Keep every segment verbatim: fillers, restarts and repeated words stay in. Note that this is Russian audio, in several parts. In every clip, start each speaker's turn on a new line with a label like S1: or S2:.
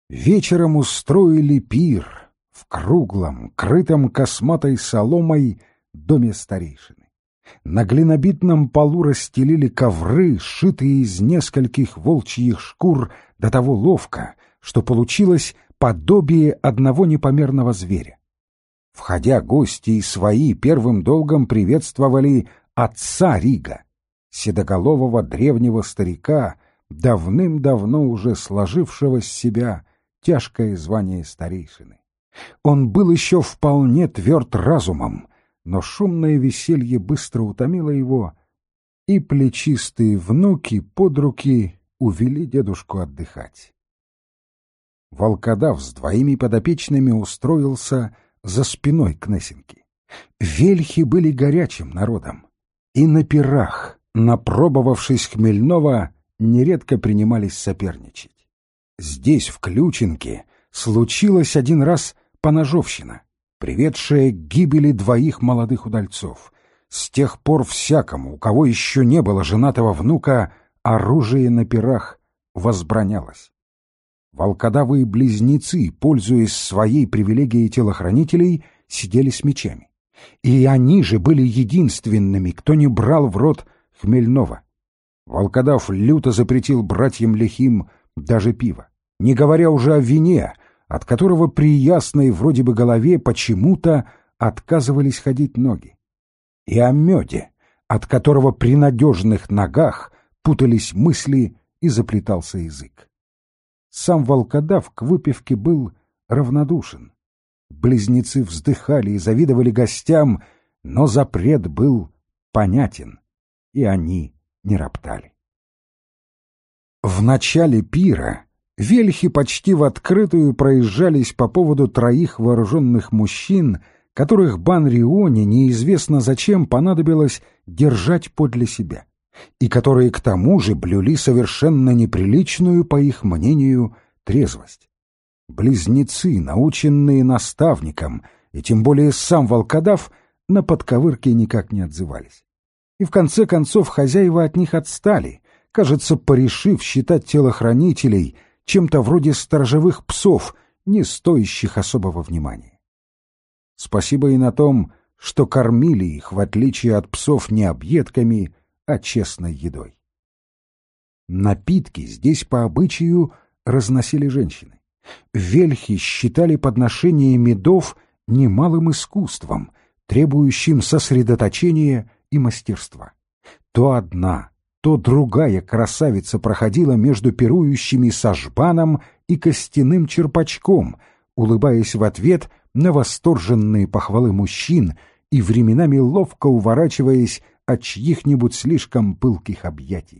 S1: Вечером устроили пир в круглом, крытом косматой соломой доме старейшины. На глинобитном полу расстелили ковры, сшитые из нескольких волчьих шкур, до того ловко, что получилось подобие одного непомерного зверя. Входя гости и свои первым долгом приветствовали отца Рига, седоголового древнего старика, давным-давно уже сложившего с себя тяжкое звание старейшины. Он был еще вполне тверд разумом, но шумное веселье быстро утомило его, и плечистые внуки под руки увели дедушку отдыхать. Волкодав с двоими подопечными устроился за спиной Кнесинки. Вельхи были горячим народом, и на пирах, напробовавшись хмельного, нередко принимались соперничать. Здесь, в Ключинке, случилась один раз поножовщина, приведшая к гибели двоих молодых удальцов. С тех пор всякому, у кого еще не было женатого внука, оружие на пирах возбранялось. Волкодавы и близнецы, пользуясь своей привилегией телохранителей, сидели с мечами. И они же были единственными, кто не брал в рот хмельного. Волкодав люто запретил братьям лихим даже пиво, не говоря уже о вине, от которого при ясной вроде бы голове почему-то отказывались ходить ноги, и о меде, от которого при надежных ногах путались мысли и заплетался язык. Сам волкодав к выпивке был равнодушен. Близнецы вздыхали и завидовали гостям, но запрет был понятен, и они не роптали. В начале пира вельхи почти в открытую проезжались по поводу троих вооруженных мужчин, которых Банрионе неизвестно зачем понадобилось держать подле себя, и которые к тому же блюли совершенно неприличную, по их мнению, трезвость. Близнецы, наученные наставником, и тем более сам волкодав, на подковырки никак не отзывались. И в конце концов хозяева от них отстали, кажется, порешив считать телохранителей чем-то вроде сторожевых псов, не стоящих особого внимания. Спасибо и на том, что кормили их, в отличие от псов, не объедками, а честной едой. Напитки здесь по обычаю разносили женщины. Вельхи считали подношение медов немалым искусством, требующим сосредоточения и мастерства. То одна, то другая красавица проходила между пирующими сажбаном и костяным черпачком, улыбаясь в ответ на восторженные похвалы мужчин и временами ловко уворачиваясь от чьих-нибудь слишком пылких объятий.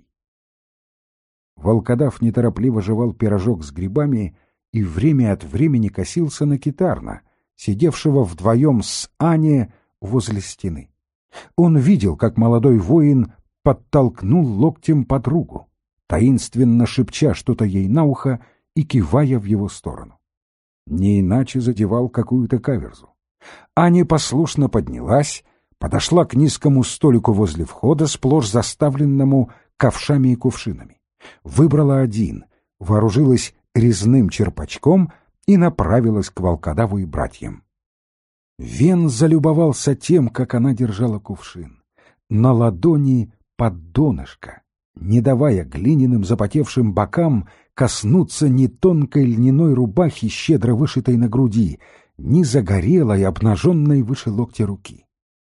S1: Волкодав неторопливо жевал пирожок с грибами и время от времени косился на Китарна, сидевшего вдвоем с Ане возле стены. Он видел, как молодой воин подтолкнул локтем подругу, таинственно шепча что-то ей на ухо и кивая в его сторону. Не иначе задевал какую-то каверзу. Аня послушно поднялась, подошла к низкому столику возле входа, сплошь заставленному ковшами и кувшинами. Выбрала один, вооружилась резным черпачком и направилась к волкодаву и братьям. Вен залюбовался тем, как она держала кувшин. На ладони под донышко, не давая глиняным запотевшим бокам коснуться ни тонкой льняной рубахи, щедро вышитой на груди, ни загорелой, обнаженной выше локтя руки.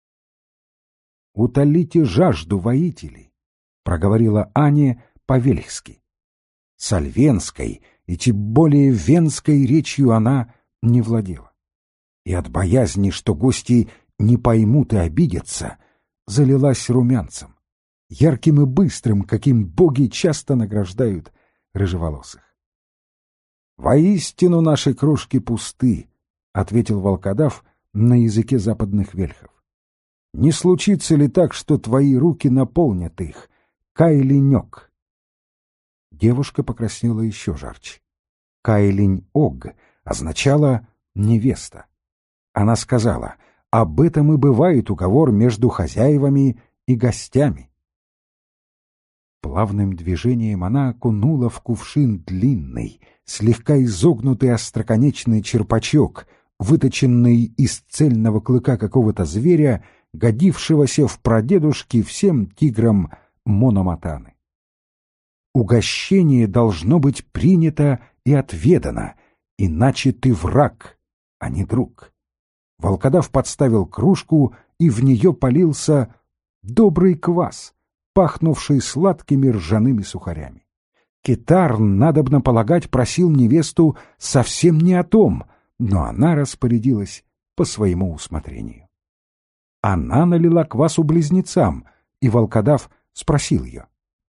S1: «Утолите жажду, воители», — проговорила Аня по-вельхски. Сальвенской и тем более венской речью она не владела. И от боязни, что гости не поймут и обидятся, залилась румянцем, ярким и быстрым, каким боги часто награждают рыжеволосых. «Воистину наши кружки пусты», — ответил волкодав на языке западных вельхов. «Не случится ли так, что твои руки наполнят их, Кайлинёк?» Девушка покраснела еще жарче. Кайлинь-ог означала «невеста». Она сказала: «Об этом и бывает уговор между хозяевами и гостями». Плавным движением она окунула в кувшин длинный, слегка изогнутый остроконечный черпачок, выточенный из цельного клыка какого-то зверя, годившегося в прадедушке всем тиграм Мономатаны. Угощение должно быть принято и отведано, иначе ты враг, а не друг. Волкодав подставил кружку, и в нее полился добрый квас, пахнувший сладкими ржаными сухарями. Китарн, надобно полагать, просил невесту совсем не о том, но она распорядилась по своему усмотрению. Она налила квасу близнецам, и волкодав спросил ее: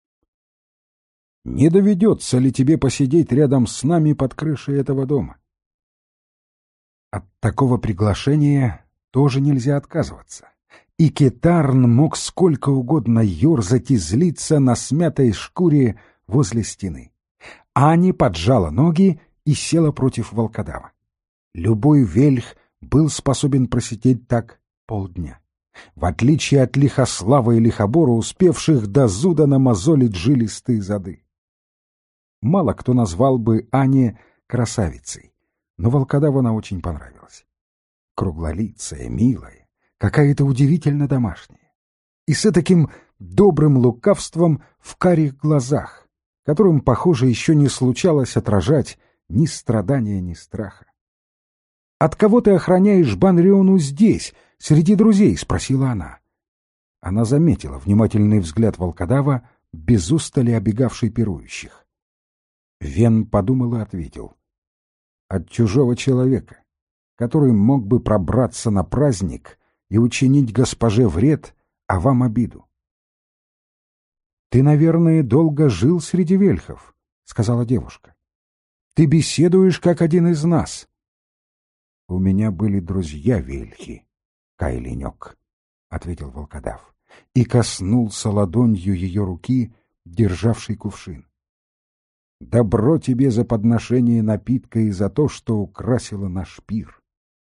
S1: «Не доведется ли тебе посидеть рядом с нами под крышей этого дома?» От такого приглашения тоже нельзя отказываться, и Китарн мог сколько угодно ерзать и злиться на смятой шкуре возле стены. Ани поджала ноги и села против волкодава. Любой вельх был способен просидеть так полдня, в отличие от Лихослава и Лихобора, успевших до зуда намазолить жилистые зады. Мало кто назвал бы Ане красавицей, но волкодаву она очень понравилась. Круглолицая, милая, какая-то удивительно домашняя, и с таким добрым лукавством в карих глазах, которым, похоже, еще не случалось отражать ни страдания, ни страха. «От кого ты охраняешь Банриону здесь, среди друзей?» — спросила она. Она заметила внимательный взгляд волкодава, без устали обегавший пирующих. Вен подумал и ответил: «От чужого человека, который мог бы пробраться на праздник и учинить госпоже вред, а вам обиду». «Ты, наверное, долго жил среди вельхов», — сказала девушка. «Ты беседуешь, как один из нас». «У меня были друзья вельхи, Кайленек», — ответил волкодав, и коснулся ладонью ее руки, державшей кувшин. «Добро тебе за подношение напитка и за то, что украсило наш пир».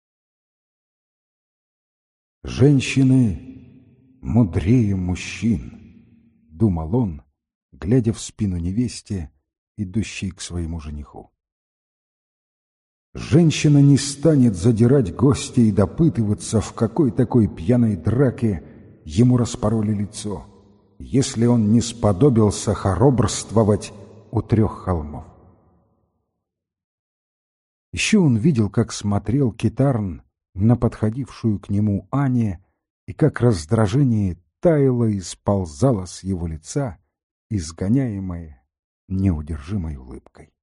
S1: «Женщины мудрее мужчин», — думал он, глядя в спину невесте, идущей к своему жениху. Женщина не станет задирать гостя и допытываться, в какой такой пьяной драке ему распороли лицо, если он не сподобился хоробрствовать у трех холмов. Еще он видел, как смотрел Китарн на подходившую к нему Ане, и как раздражение таяло и сползало с его лица, изгоняемое неудержимой улыбкой.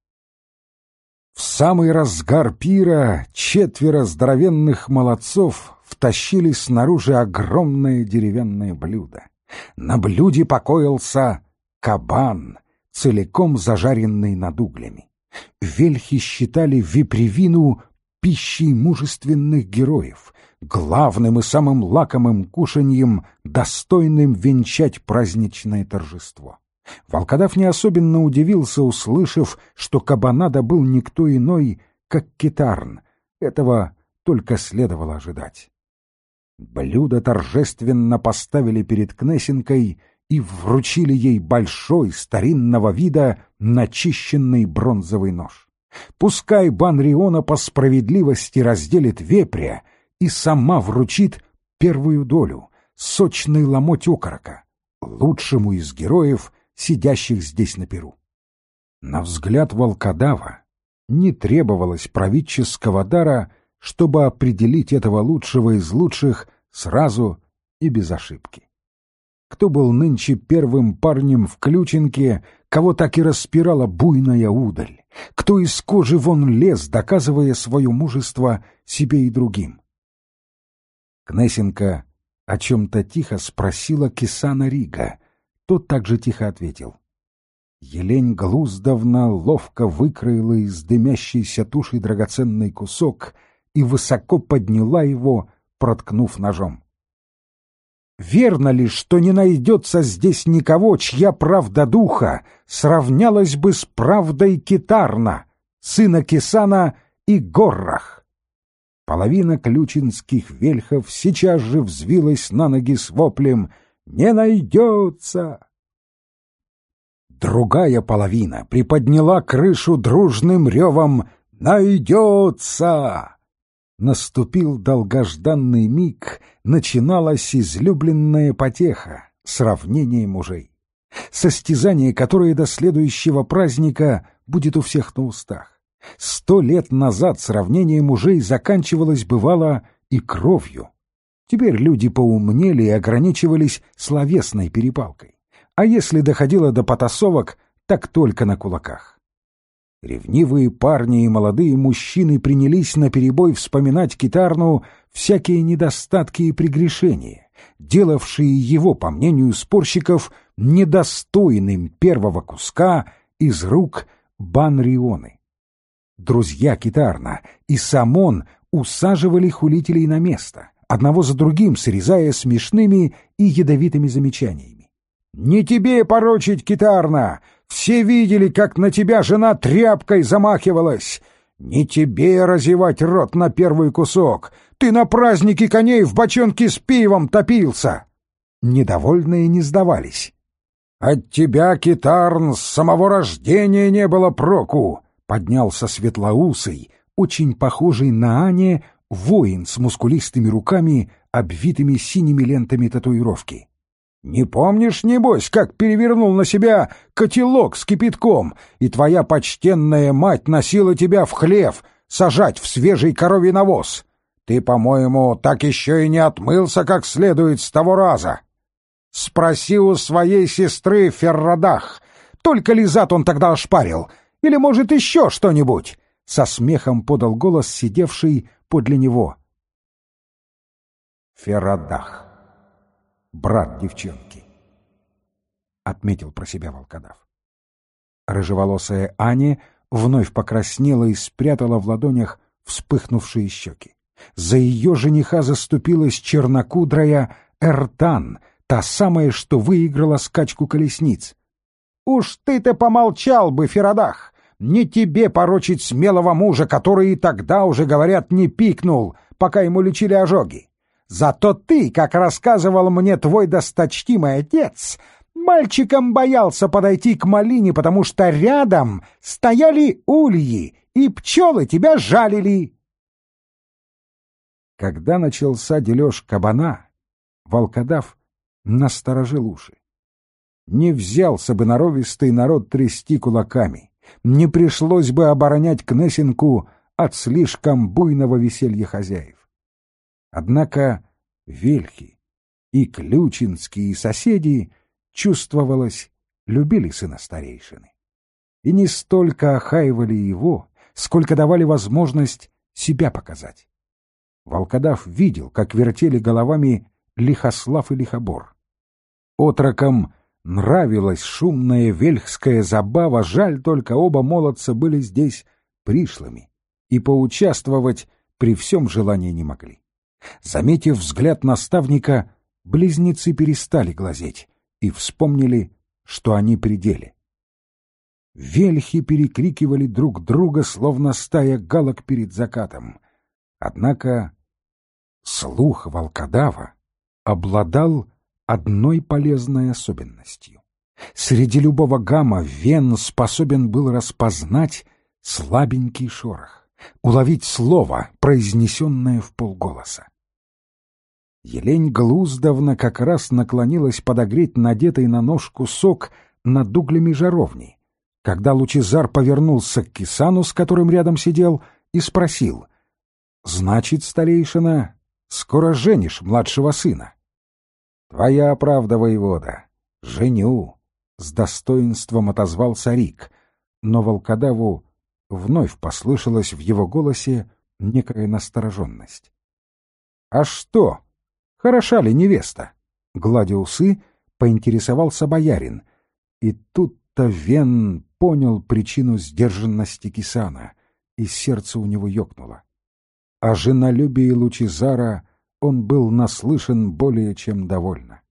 S1: В самый разгар пира четверо здоровенных молодцов втащили снаружи огромное деревянное блюдо. На блюде покоился кабан, целиком зажаренный над углями. Вельхи считали випревину пищей мужественных героев, главным и самым лакомым кушаньем, достойным венчать праздничное торжество. Волкодав не особенно удивился, услышав, что кабана добыл никто иной, как Китарн. Этого только следовало ожидать. Блюдо торжественно поставили перед Кнесинкой и вручили ей большой, старинного вида, начищенный бронзовый нож. Пускай Банриона по справедливости разделит вепря и сама вручит первую долю, сочный ломоть окорока, лучшему из героев, сидящих здесь на пиру. На взгляд волкодава не требовалось правительского дара, чтобы определить этого лучшего из лучших сразу и без ошибки. Кто был нынче первым парнем в Ключенке, кого так и распирала буйная удаль, кто из кожи вон лез, доказывая свое мужество себе и другим. Кнесинка о чем-то тихо спросила Кисана Рига. Тот также тихо ответил. Елень Глуздовна ловко выкроила из дымящейся туши драгоценный кусок и высоко подняла его, проткнув ножом. «Верно ли, что не найдется здесь никого, чья правда духа сравнялась бы с правдой Китарна, сына Кисана и Горрах?» Половина ключинских вельхов сейчас же взвилась на ноги с воплем: «Не найдется!» Другая половина приподняла крышу дружным ревом «Найдется!». Наступил долгожданный миг, начиналась излюбленная потеха — сравнение мужей. Состязание, которое до следующего праздника будет у всех на устах. Сто лет назад сравнение мужей заканчивалось, бывало, и кровью. Теперь люди поумнели и ограничивались словесной перепалкой. А если доходило до потасовок, так только на кулаках. Ревнивые парни и молодые мужчины принялись наперебой вспоминать Китарну всякие недостатки и прегрешения, делавшие его, по мнению спорщиков, недостойным первого куска из рук Банрионы. Друзья Китарна и сам он усаживали хулителей на место, одного за другим срезая смешными и ядовитыми замечаниями. «Не тебе порочить, Китарна! Все видели, как на тебя жена тряпкой замахивалась! Не тебе разевать рот на первый кусок! Ты на празднике коней в бочонке с пивом топился!» Недовольные не сдавались. «От тебя, Китарн, с самого рождения не было проку!» — поднялся светлоусый, очень похожий на Ане, воин с мускулистыми руками, обвитыми синими лентами татуировки. «Не помнишь, небось, как перевернул на себя котелок с кипятком, и твоя почтенная мать носила тебя в хлев сажать в свежий коровий навоз? Ты, по-моему, так еще и не отмылся как следует с того раза. Спроси у своей сестры Феррадах, только ли зад он тогда ошпарил, или, может, еще что-нибудь?» Со смехом подал голос сидевший подле него. Феррадах. Брат девчонки, — отметил про себя волкодав. Рыжеволосая Аня вновь покраснела и спрятала в ладонях вспыхнувшие щеки. За ее жениха заступилась чернокудрая Эртан, та самая, что выиграла скачку колесниц. «Уж ты-то помолчал бы, Феррадах! Не тебе порочить смелого мужа, который и тогда уже, говорят, не пикнул, пока ему лечили ожоги. Зато ты, как рассказывал мне твой досточтимый отец, мальчиком боялся подойти к малине, потому что рядом стояли ульи, и пчелы тебя жалили». Когда начался дележ кабана, волкодав насторожил уши. Не взялся бы норовистый народ трясти кулаками, не пришлось бы оборонять Кнесинку от слишком буйного веселья хозяев. Однако вельхи и ключинские соседи, чувствовалось, любили сына старейшины. И не столько охаивали его, сколько давали возможность себя показать. Волкодав видел, как вертели головами Лихослав и Лихобор. Отрокам нравилась шумная вельхская забава, жаль только оба молодца были здесь пришлыми и поучаствовать при всем желании не могли. Заметив взгляд наставника, близнецы перестали глазеть и вспомнили, что они при деле. Вельхи перекрикивали друг друга, словно стая галок перед закатом. Однако слух волкодава обладал одной полезной особенностью. Среди любого гамма Вен способен был распознать слабенький шорох, уловить слово, произнесенное вполголоса. Елень Глуздовна как раз наклонилась подогреть надетый на нож кусок над углями жаровни, когда Лучезар повернулся к Кисану, с которым рядом сидел, и спросил: «Значит, старейшина, скоро женишь младшего сына?» «Твоя правда, воевода, женю», — с достоинством отозвался Рик, но волкодаву вновь послышалась в его голосе некая настороженность. «А что, хороша ли невеста?» — гладя усы, поинтересовался боярин, и тут-то Вен понял причину сдержанности Кисана, и сердце у него ёкнуло. О женолюбии Лучезара он был наслышан более чем довольно.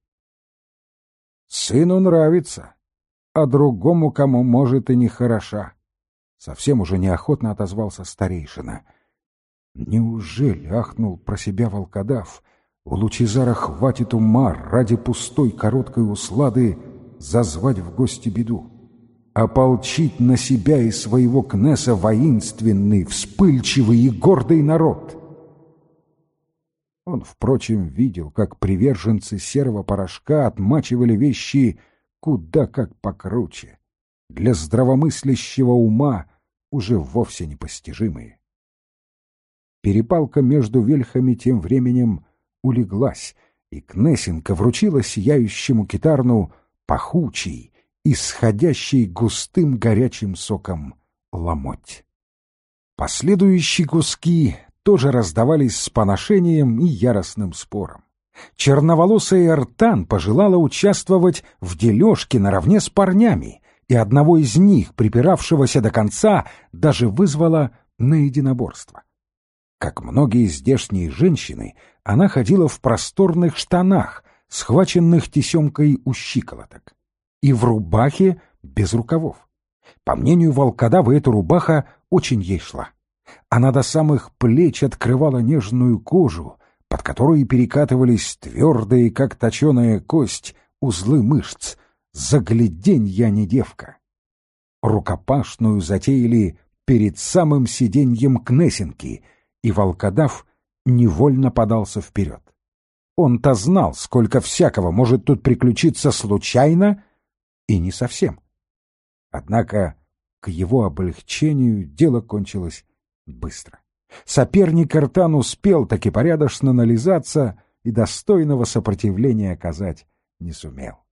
S1: «Сыну нравится, а другому кому, может, и не хороша», — совсем уже неохотно отозвался старейшина. «Неужели, — ахнул про себя волкодав, — у Лучезара хватит ума ради пустой короткой услады зазвать в гости беду? ополчить на себя и своего Кнеса воинственный, вспыльчивый и гордый народ. Он, впрочем, видел, как приверженцы серого порошка отмачивали вещи куда как покруче, для здравомыслящего ума уже вовсе непостижимые. Перепалка между вельхами тем временем улеглась, и Кнесинка вручила сияющему китарну пахучий, исходящий густым горячим соком ломоть. Последующие куски тоже раздавались с поношением и яростным спором. Черноволосая Эртан пожелала участвовать в дележке наравне с парнями, и одного из них, припиравшегося до конца, даже вызвала на единоборство. Как многие здешние женщины, она ходила в просторных штанах, схваченных тесемкой у щиколоток, и в рубахе без рукавов. По мнению волкодава, эта рубаха очень ей шла. Она до самых плеч открывала нежную кожу, под которой перекатывались твердые, как точеная кость, узлы мышц. Заглядень я не девка. Рукопашную затеяли перед самым сиденьем Кнесинки, и волкодав невольно подался вперед. Он-то знал, сколько всякого может тут приключиться случайно и не совсем. Однако к его облегчению дело кончилось быстро. Соперник Эртан успел таки порядочно нализаться и достойного сопротивления оказать не сумел.